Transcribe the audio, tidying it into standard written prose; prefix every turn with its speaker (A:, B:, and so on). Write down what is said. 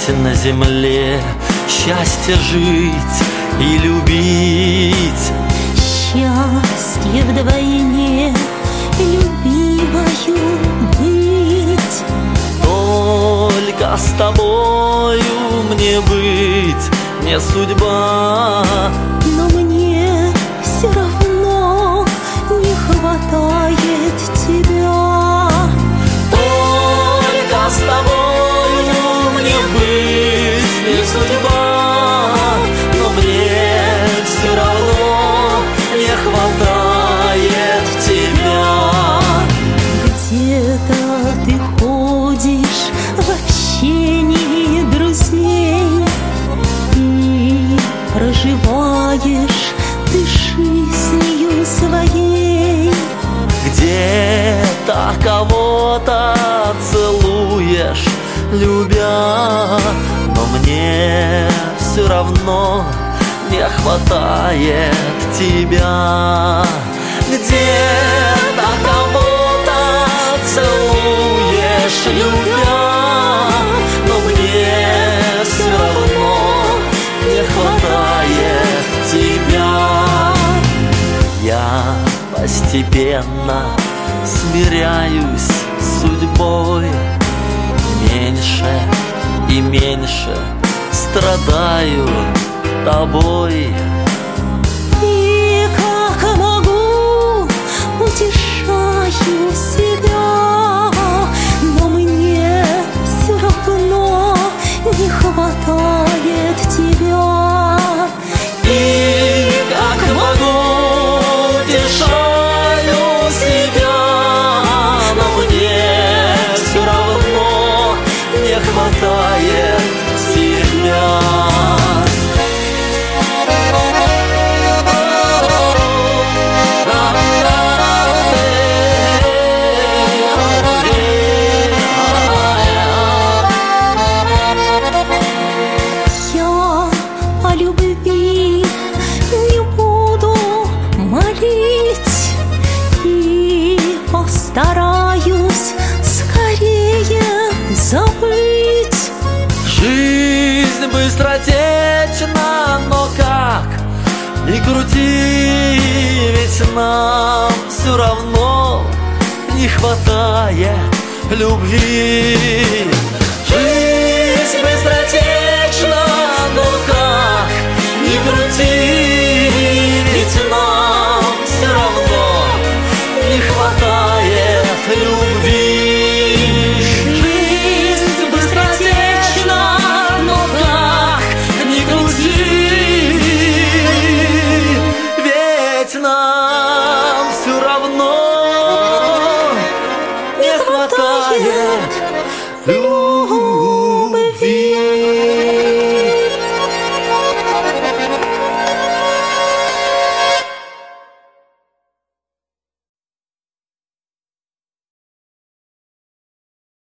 A: Здесь на земле счастье жить и любить.
B: Счастье вдвойне любимою быть.
A: Только с тобою мне быть не судьба.
B: Но мне все равно не хватает тебя.
A: Только с тобою мне быть не судьба. Но мне все равно не хватает тебя.
B: Где-то ты ходишь в общении друзей и проживаешь ты жизнью своей.
A: Где-то кого-то целуешь, любя, но мне все равно не хватает тебя. Где-то кого-то целуешь, любя, но мне все равно не хватает тебя. Я постепенно смиряюсь с судьбой, меньше и меньше страдаю тобой.
B: И как могу, утешаю себя, но мне все равно не хватает тебя.
A: И как могу, утешаю себя, но мне все равно не хватает тебя.
B: Я о любви не буду молить и постараюсь скорее забыть.
A: Жизнь быстротечна, но как ни крути, ведь нам все равно не хватает любви.